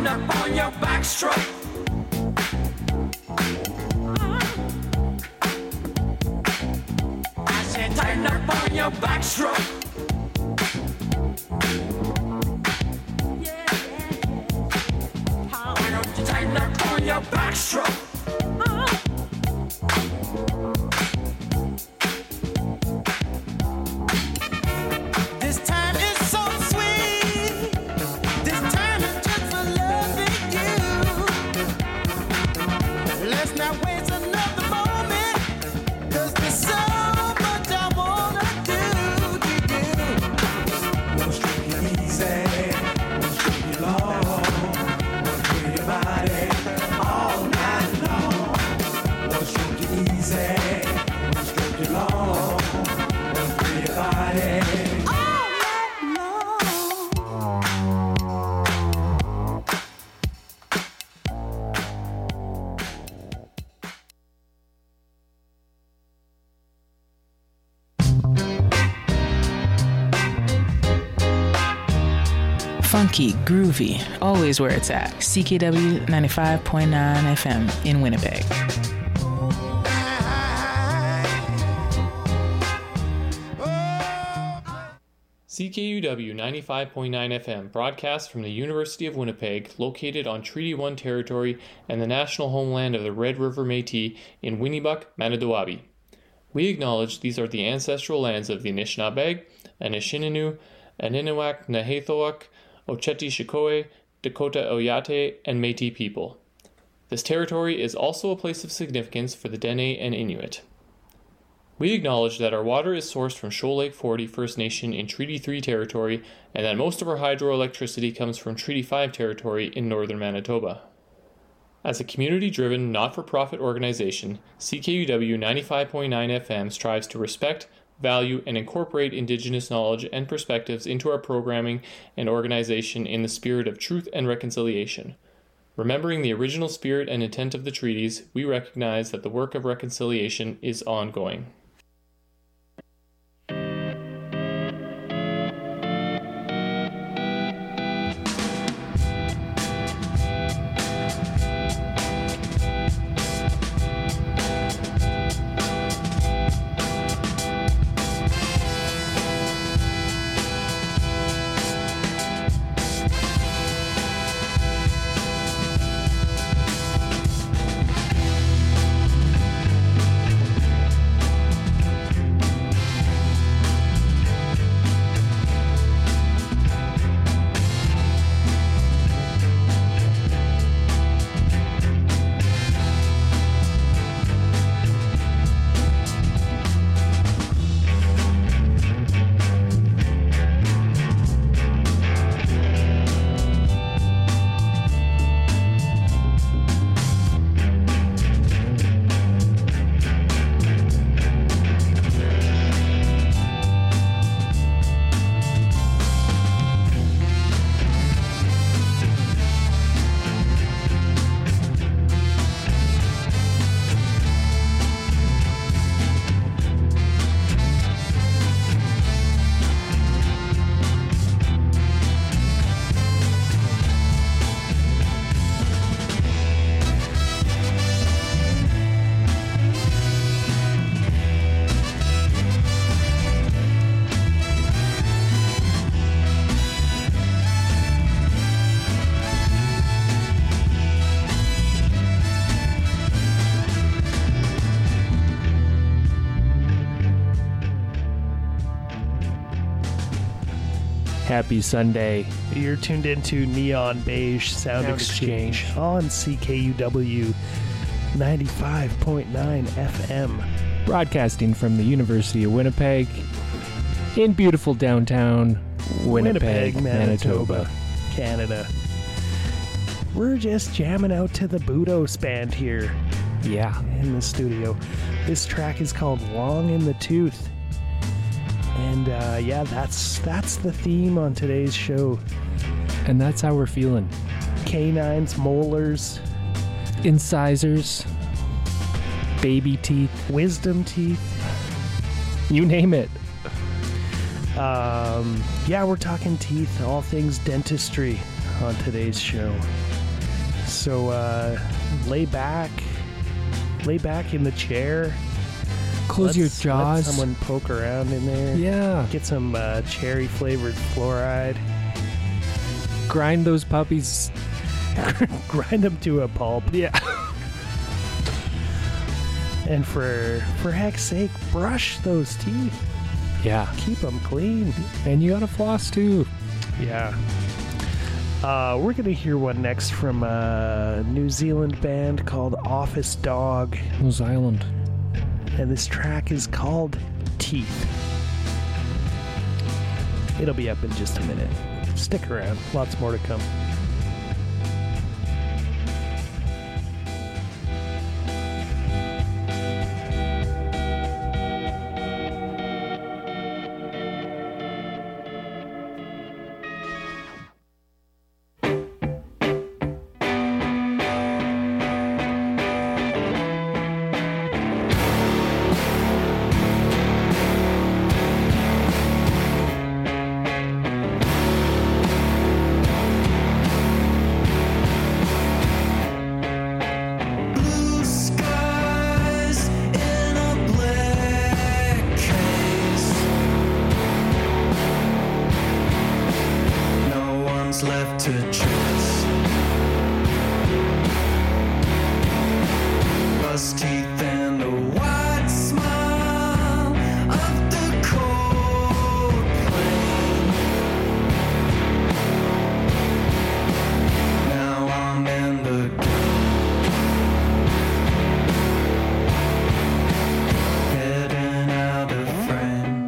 up on your backstroke. I said tighten up on your backstroke. Why don't you tighten up on your backstroke? Funky, groovy, always where it's at. CKW 95.9 FM in Winnipeg. CKUW 95.9 FM broadcasts from the University of Winnipeg, located on Treaty 1 territory and the national homeland of the Red River Métis in Winnibuck, Manitowoc. We acknowledge these are the ancestral lands of the Anishinaabeg, Anishinaabe, Aniniwak, Naheithoak, Oceti-Shikoe, Dakota Oyate, and Métis people. This territory is also a place of significance for the Dene and Inuit. We acknowledge that our water is sourced from Shoal Lake 40 First Nation in Treaty 3 territory, and that most of our hydroelectricity comes from Treaty 5 territory in northern Manitoba. As a community-driven, not-for-profit organization, CKUW 95.9 FM strives to respect, value, and incorporate Indigenous knowledge and perspectives into our programming and organization in the spirit of truth and reconciliation. Remembering the original spirit and intent of the treaties, we recognize that the work of reconciliation is ongoing. Happy Sunday. You're tuned into Neon Beige Sound Exchange on CKUW 95.9 FM. Broadcasting from the University of Winnipeg in beautiful downtown Winnipeg, Manitoba, Canada. We're just jamming out to the Budos band here. Yeah. In the studio. This track is called Long in the Tooth. And that's the theme on today's show. And that's how we're feeling. Canines, molars, incisors, baby teeth, wisdom teeth, you name it. We're talking teeth, all things dentistry on today's show. So lay back in the chair. Close your jaws. Let someone poke around in there. Yeah. Get some cherry flavored fluoride. Grind those puppies. Grind them to a pulp. Yeah. And for heck's sake, brush those teeth. Yeah. Keep them clean. And you gotta floss too. Yeah. We're going to hear one next from a New Zealand band called Office Dog. New Zealand. And this track is called Teeth. It'll be up in just a minute. Stick around. Lots more to come. Left to choose. Rust teeth and a white smile of the cold plain. Now I'm in the heading out of frame.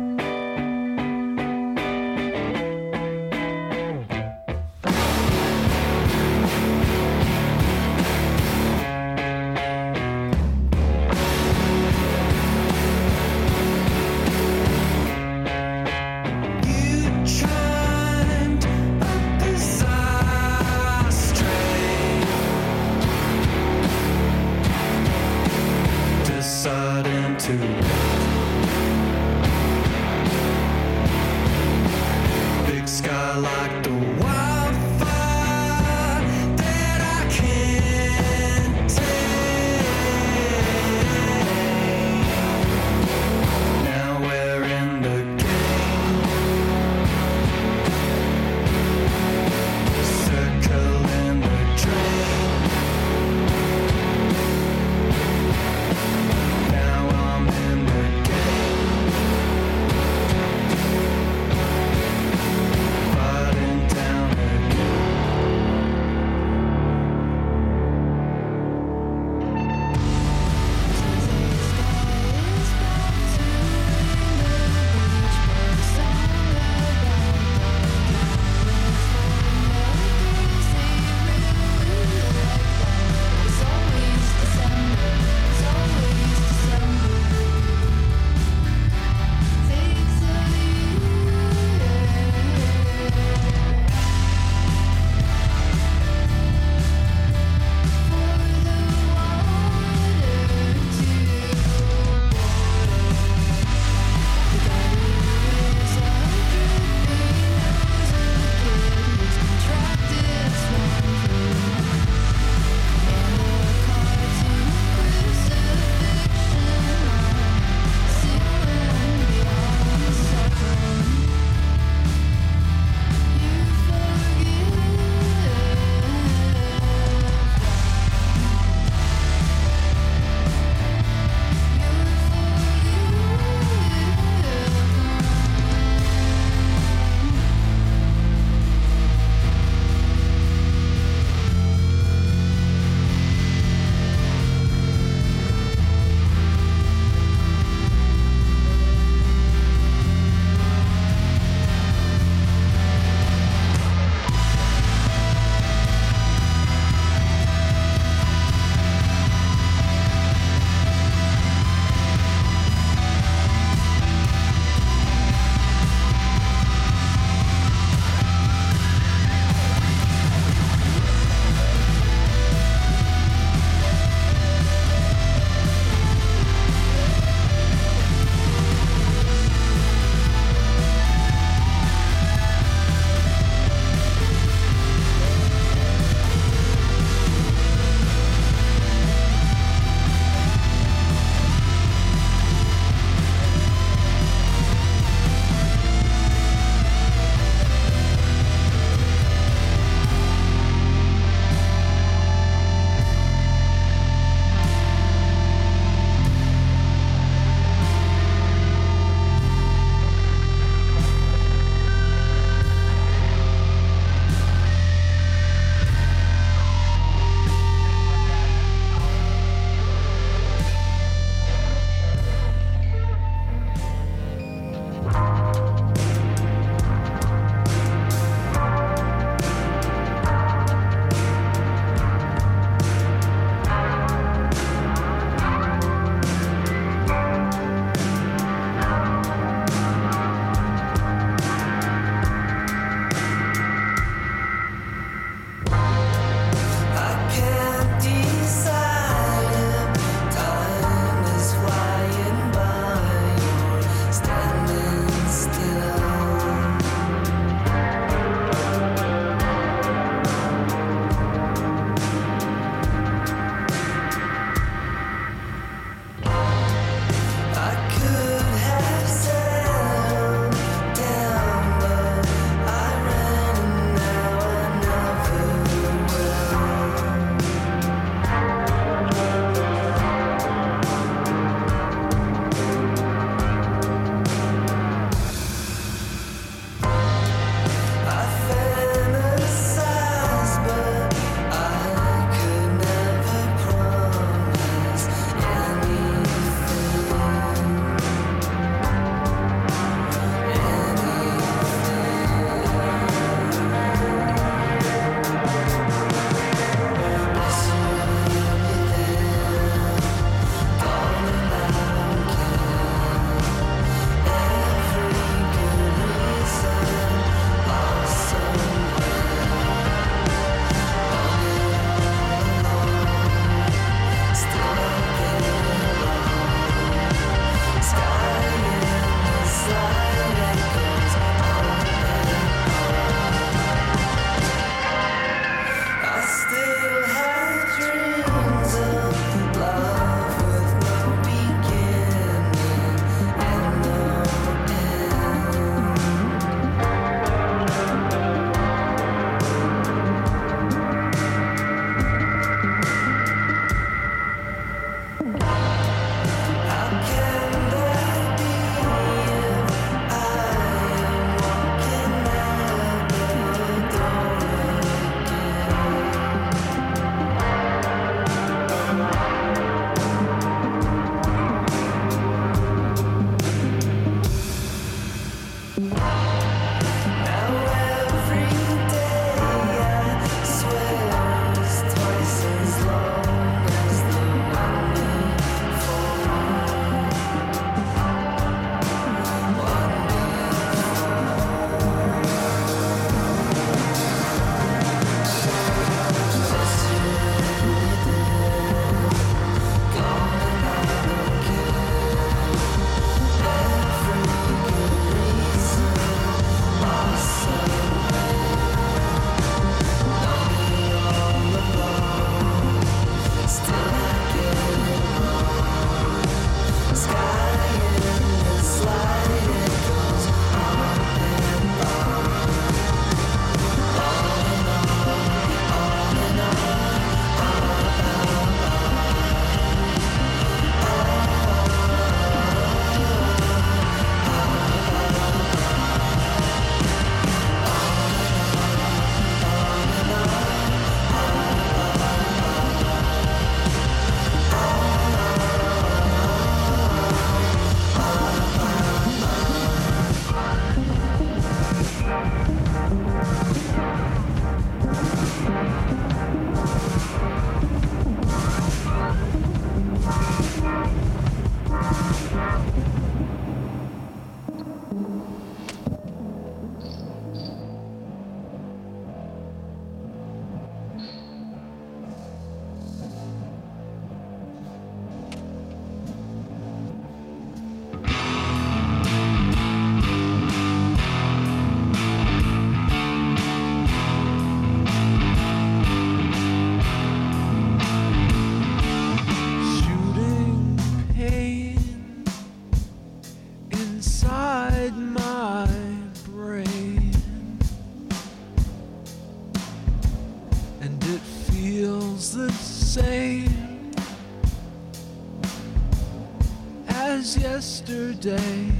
yesterday,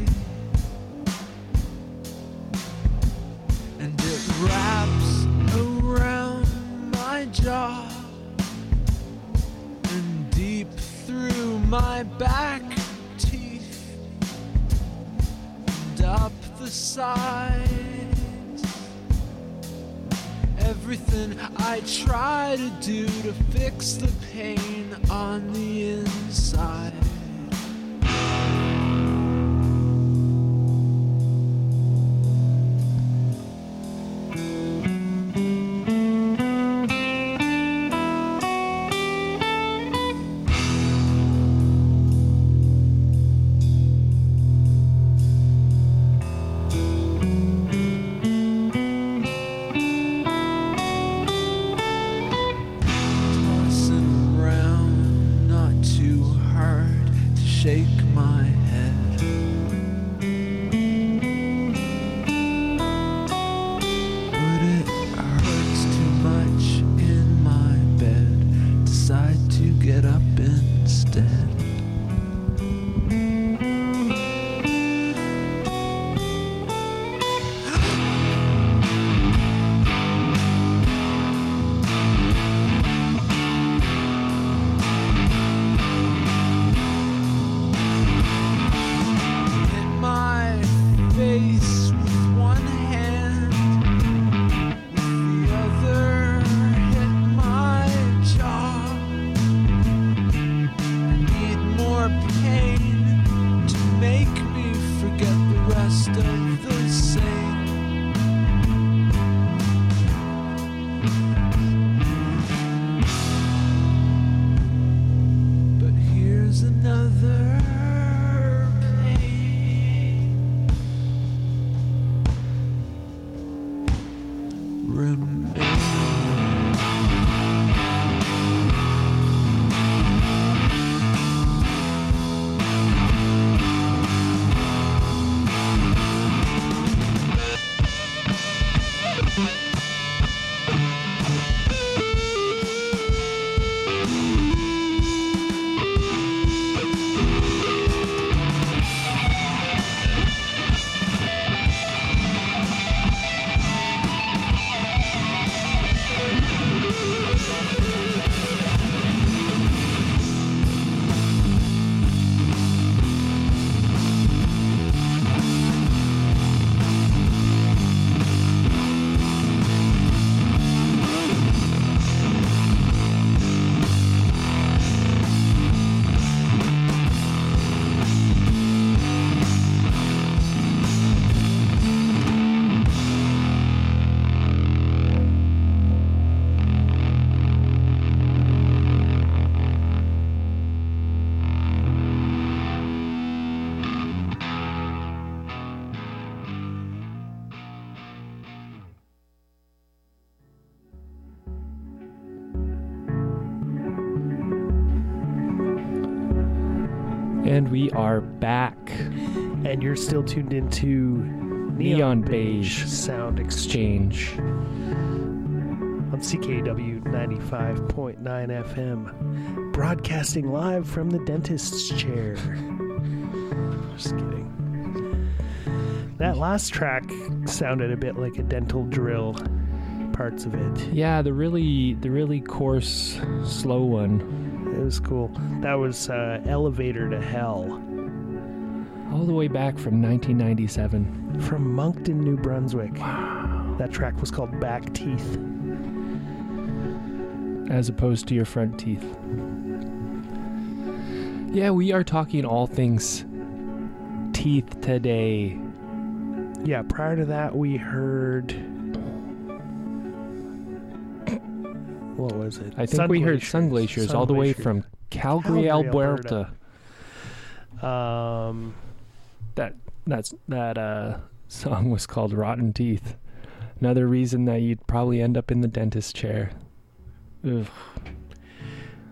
and it wraps around my jaw and deep through my back teeth and up the sides. Everything I try to do to fix the pain on the inside. And we are back. And you're still tuned into Neon Beige Sound Exchange on CKW 95.9 FM, broadcasting live from the dentist's chair. Just kidding. That last track sounded a bit like a dental drill, parts of it. Yeah, the really coarse, slow one. It was cool. That was Elevator to Hell. All the way back from 1997. From Moncton, New Brunswick. Wow. That track was called Back Teeth. As opposed to your front teeth. Yeah, we are talking all things teeth today. Yeah, prior to that we heard... What was it? I think we heard Sun Glaciers all the way from Calgary, Alberta. That song was called Rotten Teeth. Another reason that you'd probably end up in the dentist chair. Ugh.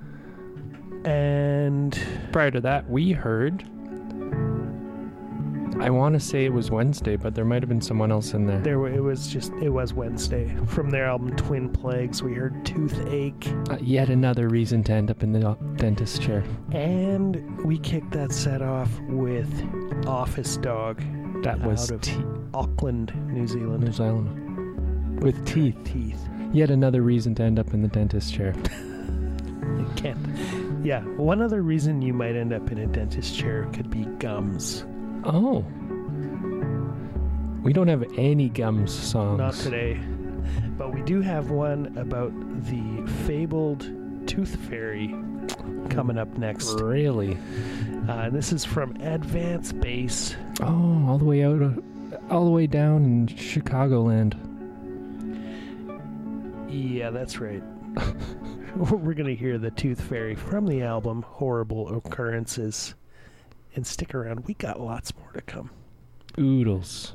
And prior to that, we heard I want to say it was Wednesday, but there might have been someone else in there. It was Wednesday. From their album Twin Plagues, we heard Toothache. Yet another reason to end up in the dentist chair. And we kicked that set off with Office Dog. That was out of Auckland, New Zealand. New Zealand. With teeth. Teeth. Yet another reason to end up in the dentist chair. You can't. Yeah, one other reason you might end up in a dentist chair could be gums. Oh. We don't have any Gums songs. Not today. But we do have one about the fabled Tooth Fairy coming up next. Really? This is from Advance Bass. Oh, all the way down in Chicagoland. Yeah, that's right. We're going to hear the Tooth Fairy from the album Horrible Occurrences. And stick around, we got lots more to come. Oodles.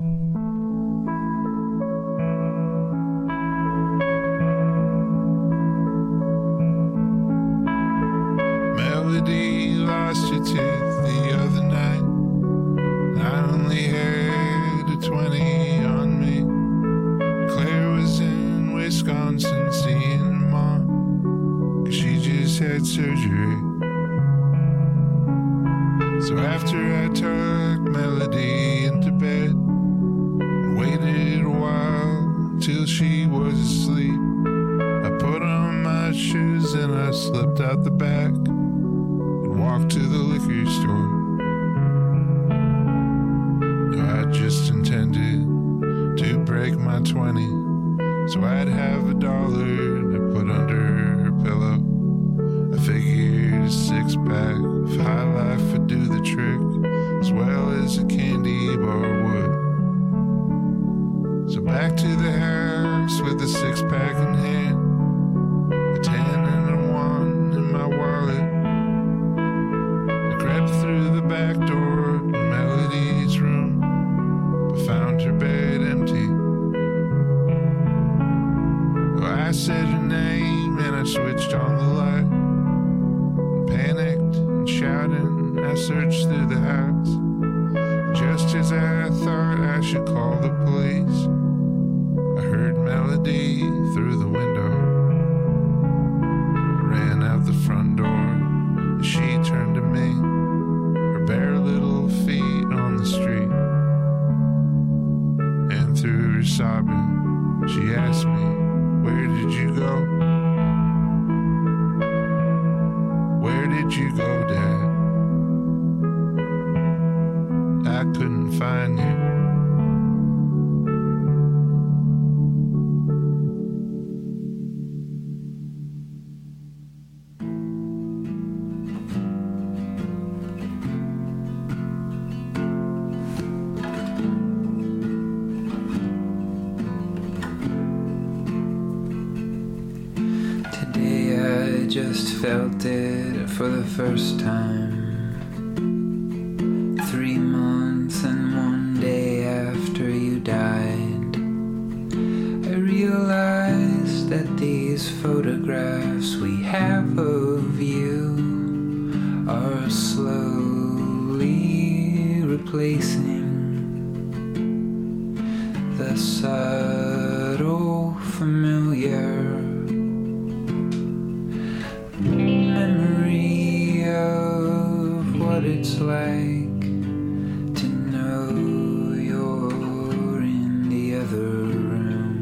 Melody lost your tooth the other night. I only had a 20 on me. Claire was in Wisconsin seeing Mom, 'cause she just had surgery. So after I took Melody into bed, waited a while till she was asleep, I put on my shoes and I slipped out the back and walked to the liquor store. I just intended to break my 20, so I'd have $1 to put under her pillow. I figured a 6-pack of High Life would do the trick, as well as a candy bar would. So back to the house with a 6-pack in hand, a 10 and a 1 in my wallet. I crept through the back door to Melody's room, but found her bed empty. Well, I said her name and I switched on the light. Panicked and shouting, I searched through the house. Just as I thought I should call the police, I heard Melody through the window. I ran out the front door as she turned to me, her bare little feet on the street. And through her sobbing, she asked me, "Where did you go? Where did you go, Dad? I couldn't find you." Today I just felt it for the first time. 3 months and 1 day after you died, I realized that these photographs we have of you are slowly replacing the subtle familiar memory of what it's like to know you're in the other room,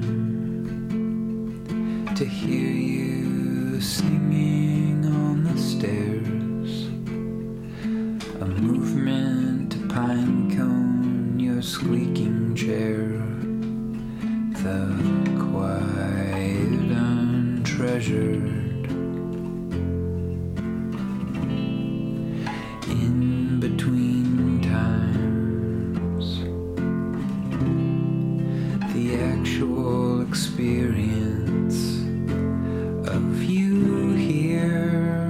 to hear you singing on the stairs, a movement, a pine cone, your squeaking chair, the quiet untreasured. In between times, the actual experience of you here,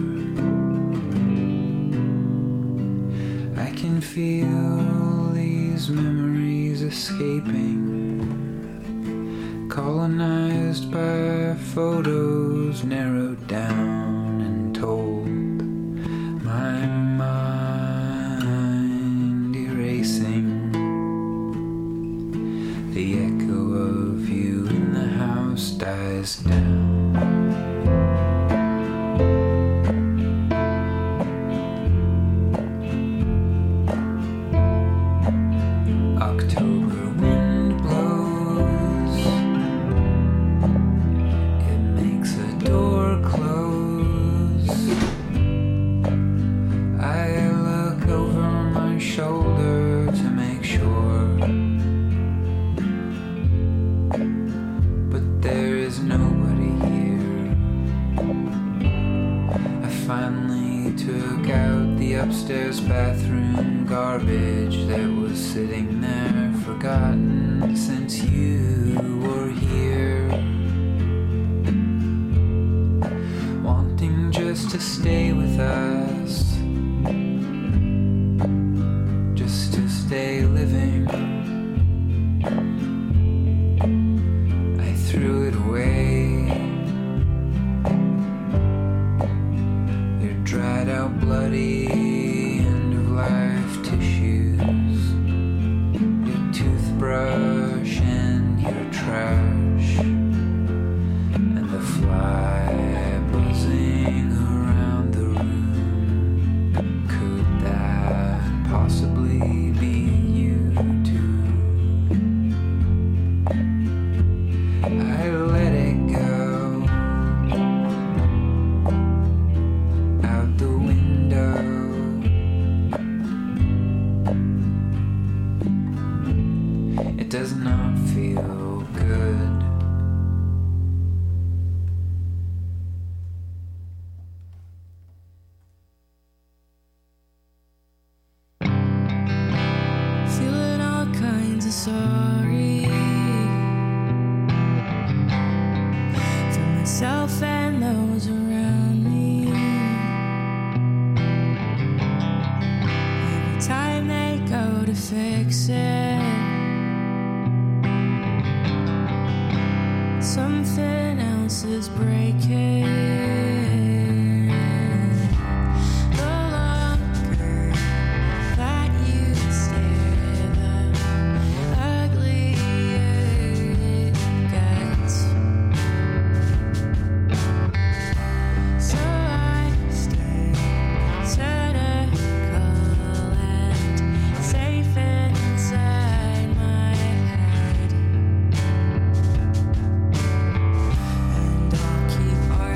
I can feel these memories escaping, colonized by photos narrowed down and told. My mind erasing The echo of you in the house dies down. October wind blows, it makes a door close. I look over my shoulder to make sure, but there is nobody here. I finally took out the upstairs bathroom garbage that was sitting there forgotten since you were here, wanting just to stay with us, just to stay living. I threw it away, your dried out bloody end of life tissues, your toothbrush and your trash, and the fly buzzing around the room. Could that possibly be you too? I let it go out the window. It does not feel good. Feeling all kinds of sorry for myself and those around me. Every time they go to fix it, something else is breaking. The longer that you stare, the uglier it gets. So I stay cynical and safe inside my head, and I'll keep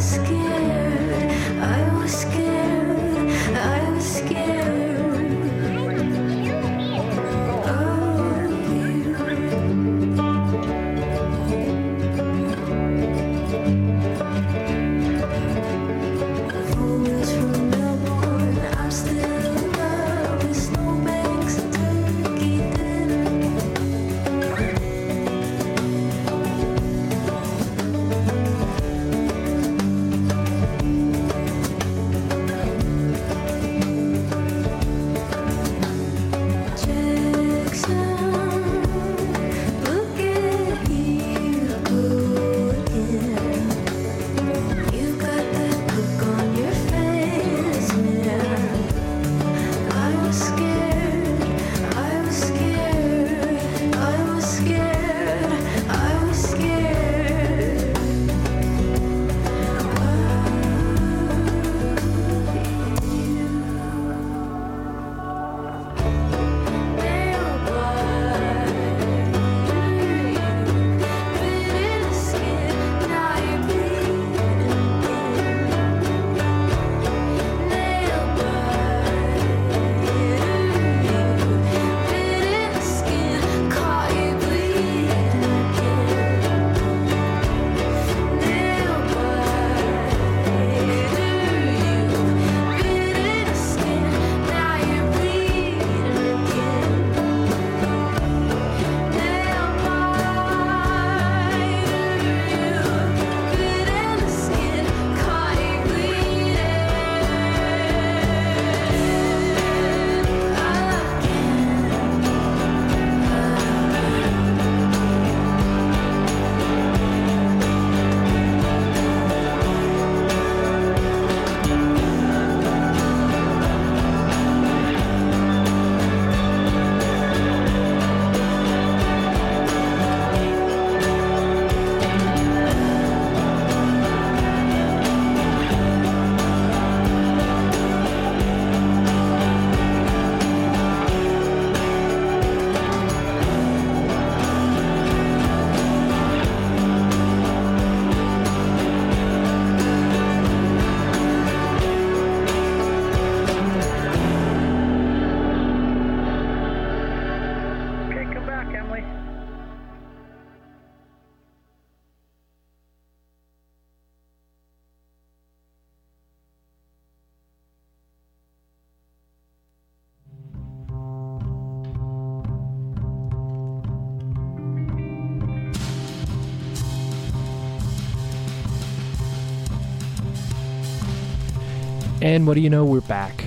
And what do you know, we're back.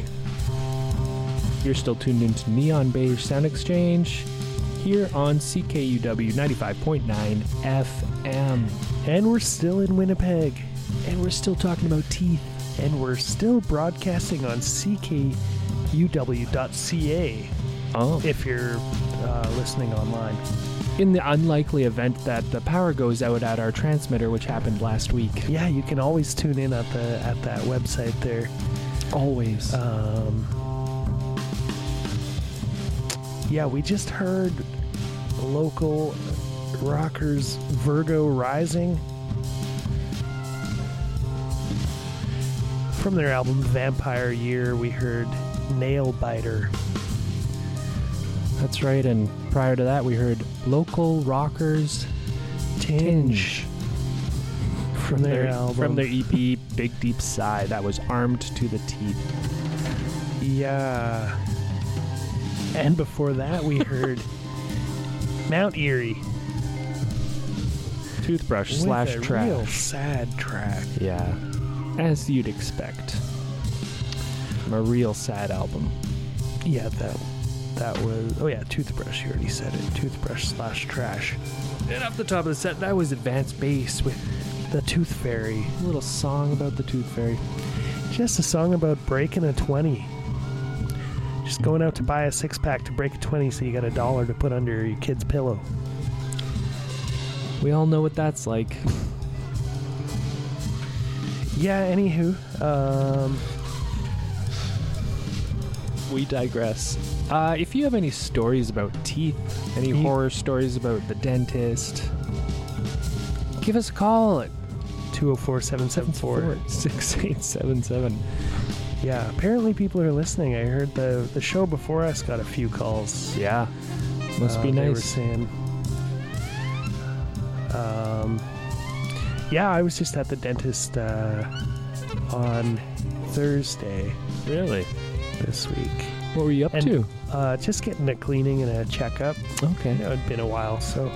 You're still tuned into Neon Beige Sound Exchange here on CKUW 95.9 FM. And we're still in Winnipeg. And we're still talking about teeth. And we're still broadcasting on ckuw.ca. Oh. If you're listening online. In the unlikely event that the power goes out at our transmitter, which happened last week. Yeah, you can always tune in at that website there. Always. Yeah, we just heard local rockers Virgo Rising from their album Vampire Year. We heard Nail Biter. That's right, and prior to that we heard local rockers Tinge from their album, from their EP Big Deep Sigh. That was Armed to the Teeth. Yeah. And before that we heard Mount Erie. Toothbrush with slash a trash. Real sad track. Yeah. As you'd expect. From a real sad album. Yeah, that was... Oh yeah, Toothbrush, you already said it. Toothbrush slash trash. And up the top of the set, that was Advanced Bass with The Tooth Fairy. A little song about the Tooth Fairy. Just a song about breaking a 20. Just going out to buy a 6-pack to break a 20 so you got $1 to put under your kid's pillow. We all know what that's like. Yeah, anywho. We digress. If you have any stories about teeth, any horror stories about the dentist, give us a call at 204-774-6877. Yeah, apparently people are listening. I heard the show before us got a few calls. Yeah. Must be They were nice. saying... yeah, I was just at the dentist on Thursday Really? this week. What were you up And- to? Just getting a cleaning and a checkup. Okay. You know, it'd been a while, so...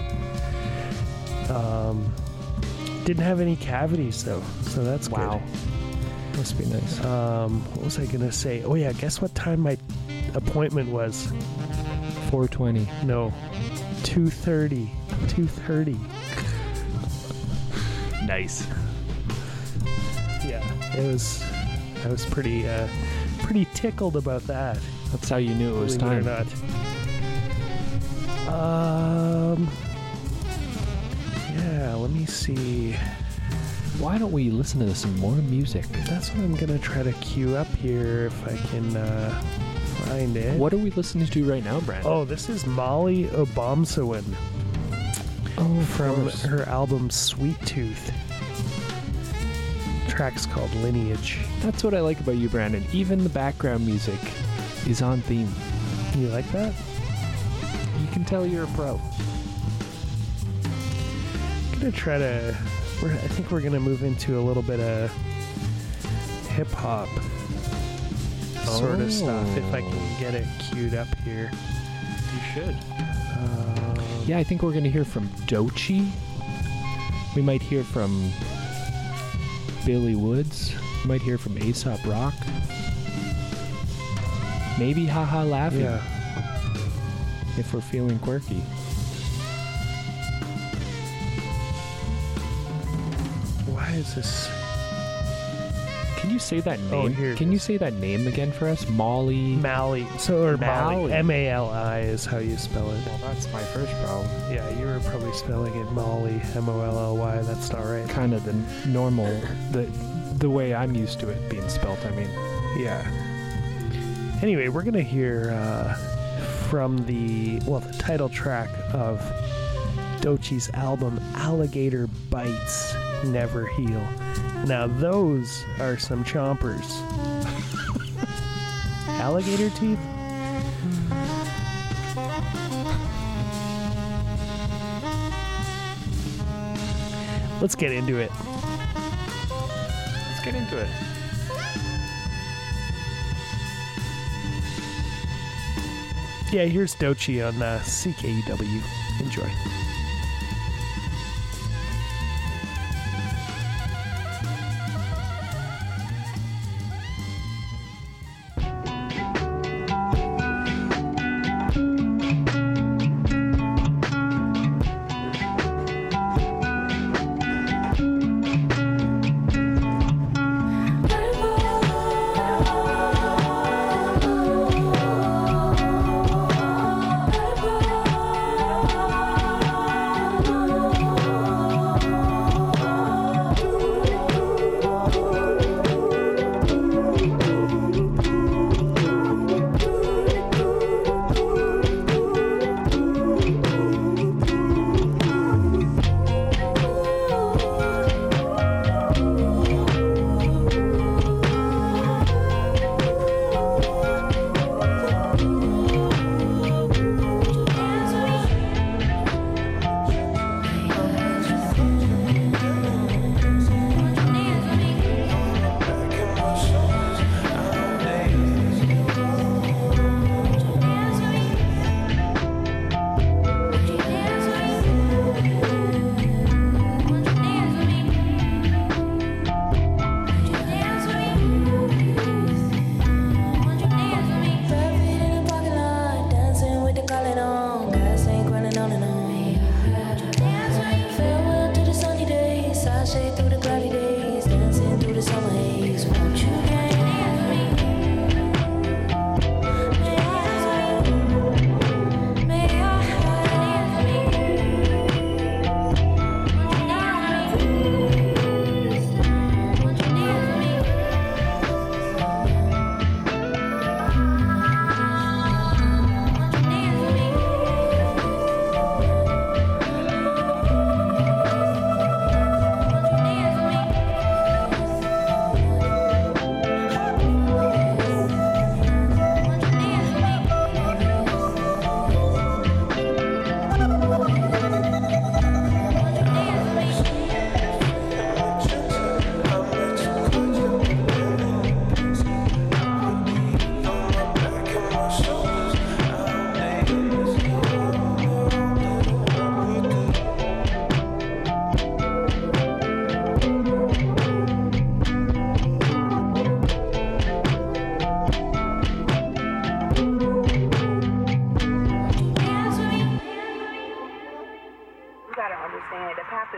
didn't have any cavities, though, so that's Wow. Must be nice. good. What was I going to say? Oh, yeah, guess what time my appointment was? 4:20. No, 2:30. 2:30. Nice. Yeah, I was pretty tickled about that. That's how you knew it was Believe time. it or not. Yeah, let me see. Why don't we listen to some more music? That's what I'm gonna try to queue up here if I can find it. What are we listening to right now, Brandon? Oh, this is Molly Obomsawin from her album Sweet Tooth. Track's called Lineage. That's what I like about you, Brandon. Even the background music is on theme. You like that? You can tell you're a pro. I'm gonna try to. I think we're gonna move into a little bit of hip hop sort of stuff if I can get it queued up here. You should. Yeah, I think we're going to hear from Doechii. We might hear from Billy Woods. We might hear from Aesop Rock. Maybe Haha Laughing. Yeah. If we're feeling quirky. Why is this? Can you say that name? Oh, here it Can you is. say that name again for us? Molly. Mally. Or Molly. Mally. M-A-L-I is how you spell it. Well, that's my first problem. Yeah, you were probably spelling it Molly, M-O-L-L-Y. That's not right. Kind of the normal, the way I'm used to it being spelt, I mean. Yeah. Anyway, we're gonna hear from the title track of Doechii's album Alligator Bites Never Heal. Now those are some chompers. Alligator teeth? Let's get into it. Let's get into it. Yeah, here's Doechii on CKUW. Enjoy.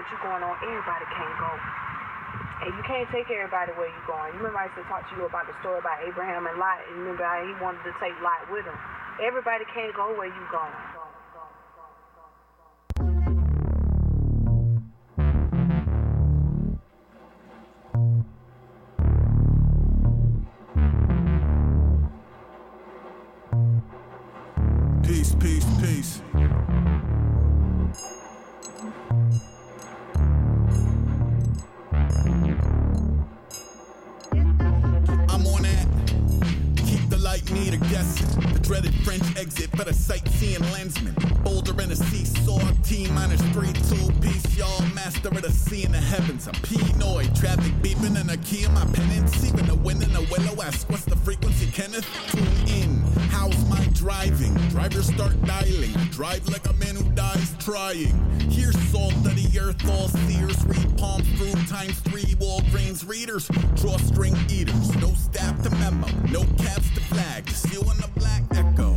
you going on, everybody can't go. And you can't take everybody where you're going. You remember I used to talk to you about the story about Abraham and Lot, and remember how he wanted to take Lot with him. Everybody can't go where you're going. Peace, peace, peace. I'm on that. Keep the light meter guessing. The dreaded French exit for the sightseeing lensman. Boulder in a seesaw, T-3, 2 piece, y'all. Master of the sea in the heavens. I'm Pinoy, traffic beeping and a key in my penance. Even the wind in the willow asks, what's the frequency, Kenneth? Tune in. How's my driving? Drivers start dialing. I drive like a man who dies trying. Here's salt of the earth, all seers. Read palm fruit ×3 Walgreens readers. Drawstring eaters. No staff to memo. No caps to flag. Just you and the black echo.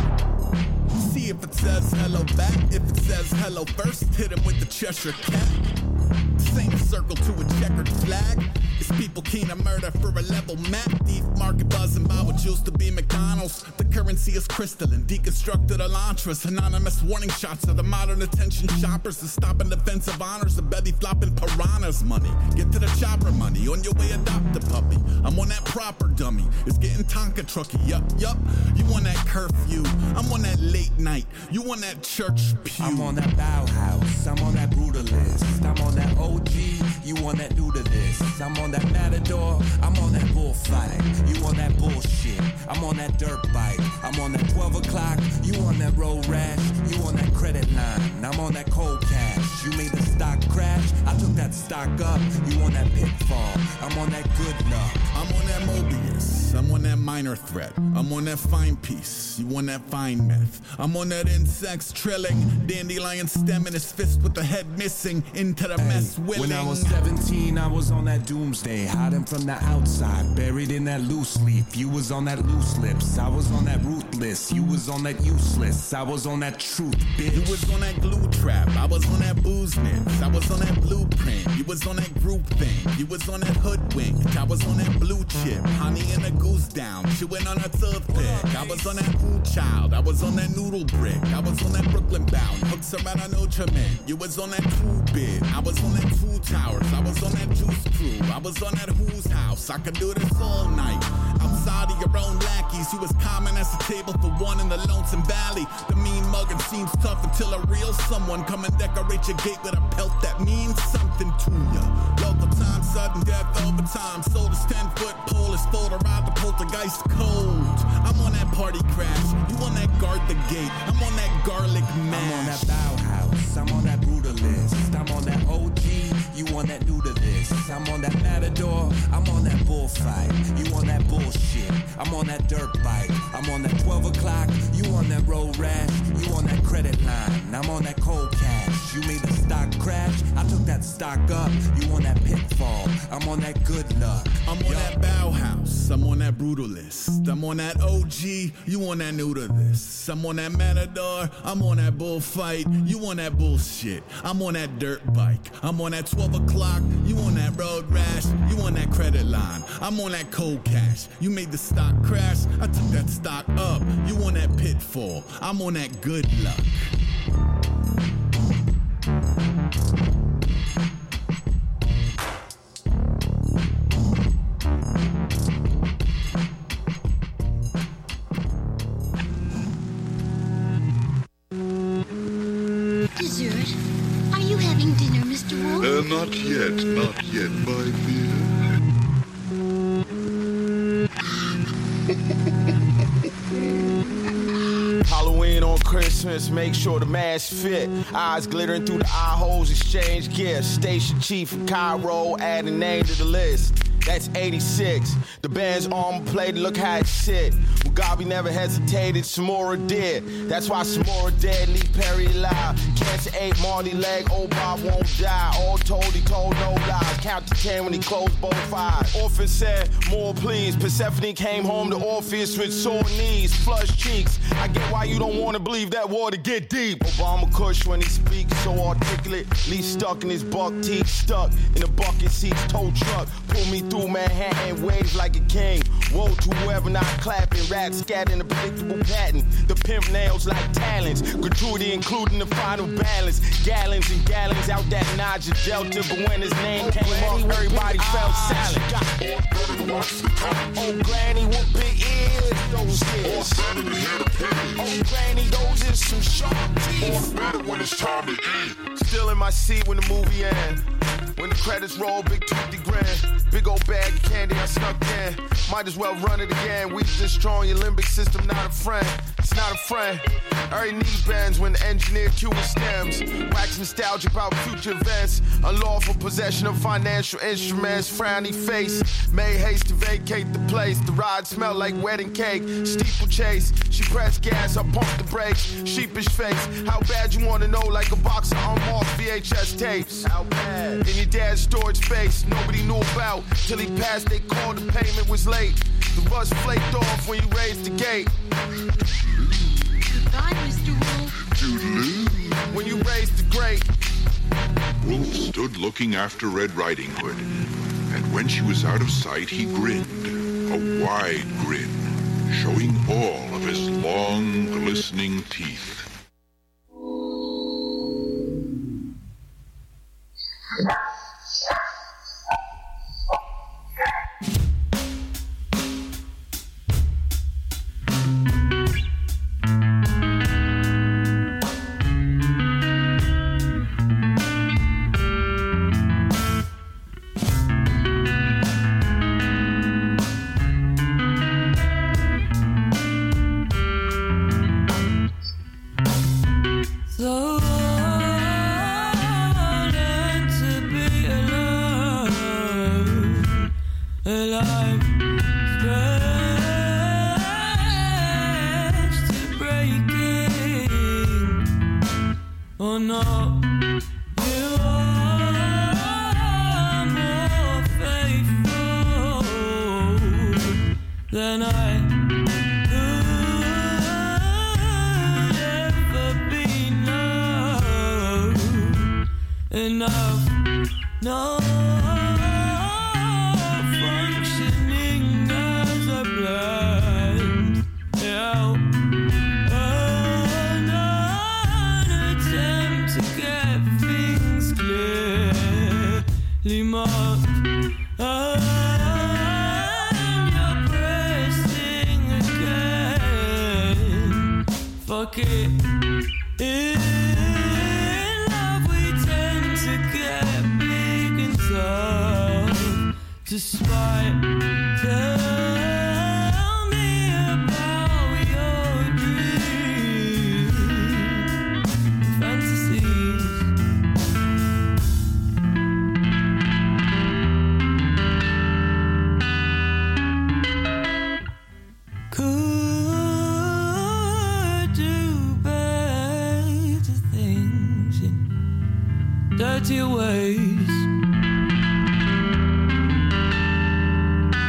See if it says hello back. If it says hello first, hit him with the Cheshire Cat. This ain't a circle to a checkered flag. It's people keen to murder for a level map. Thief market buzzing by what used to be McDonald's. The currency is crystalline, deconstructed elantras. Anonymous warning shots of the modern attention shoppers. The stopping defensive honors, the belly flopping piranhas money. Get to the chopper money, on your way adopt a puppy. I'm on that proper dummy, it's getting Tonka trucky. Yup. You on that curfew, I'm on that late night. You on that church pew. I'm on that Bauhaus, I'm on that brutalist. I'm on that OG, you on that new to this. I'm on that Matador, I'm on that bullfight. You on that bullshit, I'm on that dirt bike. I'm on that 12 o'clock, you on that road rash. You on that credit line, I'm on that cold cash. You made the stock crash, I took that stock up. You on that pitfall, I'm on that good luck. I'm on that Mobius, I'm on that minor threat. I'm on that fine piece, you on that fine meth. I'm on that insects trilling, dandelion stem in his fist with the head missing. Into the mess willing. When I was 17, I was on that doomsday, hiding from the outside, buried in that loose leaf. You was on that loose lips, I was on that ruthless. You was on that useless, I was on that truth, bitch. You was on that glue trap, I was on that booze nets. I was on that blueprint, you was on that group thing. You was on that hoodwink, I was on that blue chip. Honey and a goose down, chewing on a toothpick. I was on that food child, I was on that noodle brick. I was on that Brooklyn bound, hooks around a Notre Dame. You was on that true bid, I was on that two towers. I was on that juice crew, I was on that whose house. I could do this all night. Outside of your own lackeys, you was common as a table for one in the Lonesome Valley. The mean mugging seems tough until a real someone come and decorate your gate with a pelt that means something to ya. Local time, sudden death over time. So this 10-foot pole is full to ride the poltergeist cold. I'm on that party crash, you on that guard the gate. I'm on that garlic mash. I'm on that Bauhaus, I'm on that brutalist. I'm on that OG, you on that new to this. I'm on that Matador, I'm on that bullfight. You on that bullshit, I'm on that dirt bike. I'm on that 12 o'clock, you on that road rash. You on that credit line, I'm on that cold cash. You made the stock crash, I took that stock up. You on that pitfall, I'm on that good luck. I'm on that Bauhaus, I'm on that brutalist. I'm on that OG, you on that new to this. I'm on that Matador, I'm on that bullfight. You on that bullshit, I'm on that dirt bike. I'm on that 12 o'clock, you on that road rash. You on that credit line, I'm on that cold cash. You made the stock crash, I took that stock up. You on that pitfall, I'm on that good luck. Dessert? Are you having dinner, Mr. Wolf? Not yet, my dear. Halloween on Christmas, make sure the mask fit. Eyes glittering through the eye holes, exchange gifts. Station chief from Cairo, add a name to the list. That's 86. The band's armor plate, look how it sit. Mugabe never hesitated, Samora did. That's why Samora dead, Lee Perry alive. Cancer ate Marty leg, old Bob won't die. All told, he told no lies. count to 10 when he closed both eyes. Orphan said, more please. Persephone came home to Orpheus with sore knees, flushed cheeks. I get why you don't want to believe that water get deep. Obama Kush when he speaks, so articulate. Lee stuck in his buck teeth, stuck in the bucket seats, tow truck. Pull me through Manhattan, waves like a king. Woe to whoever not clapping, rats scattered in a predictable pattern. The pimp nails like talents, gratuity including the final balance. Gallons and gallons out that Niger Delta, but when his name came up, everybody felt silent. Oh, Granny, what big ears those is? Oh, Granny, those is some sharp teeth. Better when it's time to eat. Still in my seat when the movie ends. When the credits roll, big 50 grand. Big old bag of candy I snuck in. Might as well run it again. We just strong, your limbic system not a friend. It's not a friend. Every knee bends when the engineer cueing stems. Wax nostalgic about future events. Unlawful possession of financial instruments. Frowny face. Made haste to vacate the place. The ride smelled like wedding cake. Steeplechase. She pressed gas, I pumped the brakes. Sheepish face. How bad you wanna know? Like a box of unmarked VHS tapes. How bad? In your dad's storage space. Nobody knew about. Till he passed, they called the payment was late. The rust flaked off when you raised the gate. Goodbye, Mr. Wolf. Toodaloo. When you raised the grate. Wolf stood looking after Red Riding Hood, and when she was out of sight, he grinned, a wide grin, showing all of his long, glistening teeth. Dirty ways.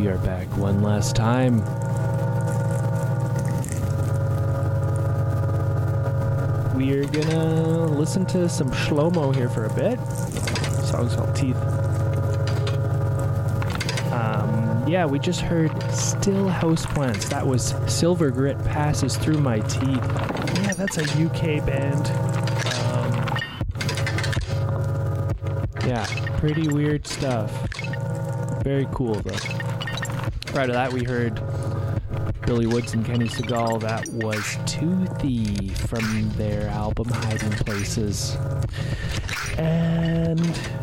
We are back one last time. We are gonna listen to some Shlomo here for a bit. The song's called Teeth. Yeah, we just heard Still Houseplants. That was Silver Grit Passes Through My Teeth. Yeah, that's a UK band. Yeah, pretty weird stuff. Very cool, though. Prior to that, we heard Billy Woods and Kenny Segal. That was Toothy from their album Hiding Places. And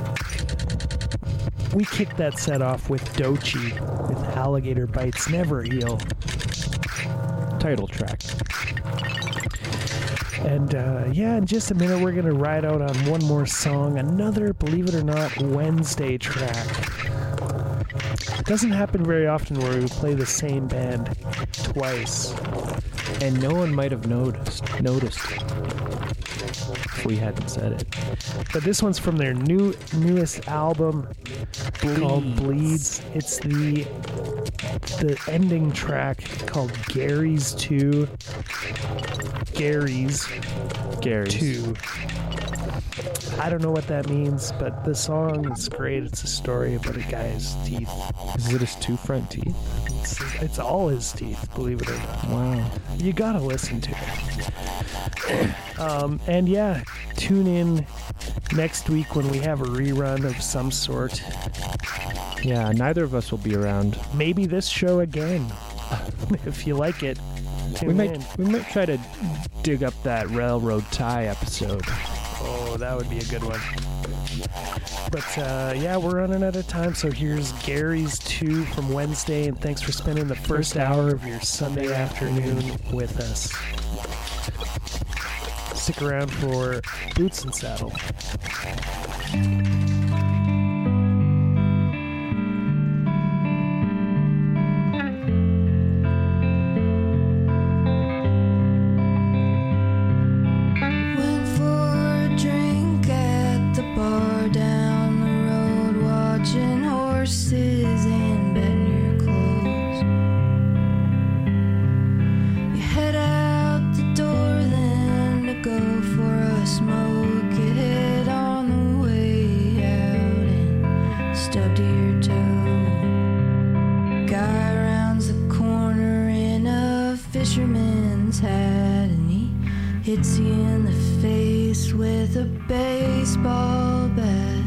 we kicked that set off with Doechii with Alligator Bites Never Heal. Title track. And in just a minute, we're going to ride out on one more song. Another, believe it or not, Wednesday track. It doesn't happen very often where we play the same band twice. And no one might have noticed if we hadn't said it. But this one's from their newest album called Bleeds. It's the ending track called Gary's 2. Gary's 2. I don't know what that means, but the song is great. It's a story about a guy's teeth. Is it his 2 front teeth? It's all his teeth, believe it or not. Wow. You gotta listen to it. And yeah, tune in next week when we have a rerun of some sort. Yeah, neither of us will be around. Maybe this show again. If you like it, we might try to dig up that Railroad Tie episode. Oh, that would be a good one. But yeah, we're running out of time, so here's Gary's 2 from Wednesday, and thanks for spending the first hour of your Sunday afternoon with us. Stick around for Boots and Saddle. Hits you in the face with a baseball bat.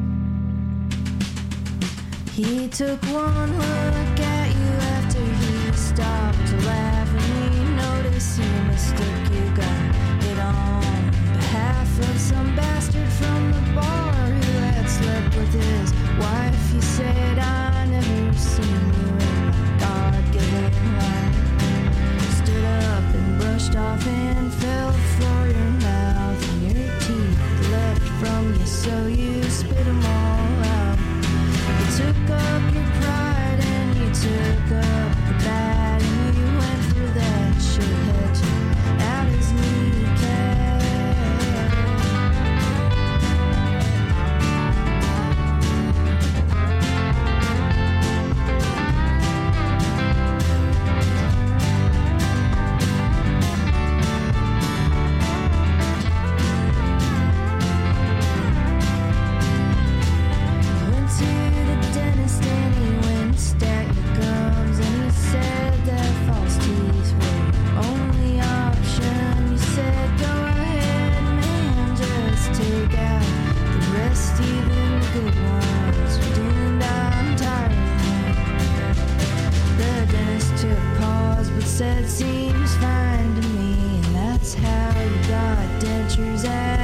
He took one look at you after he stopped to laugh, and he noticed you mistook you got it on behalf of some bastard from the bar who had slept with his wife. You said, I never seen you in my God-given life. Stood up and brushed off and fell for your mouth, and your teeth left from you, so you spit them all out. You took up your pride and you took up the bad, and you went for that shithead to out his kneecap. Said seems fine to me, and that's how you got dentures out.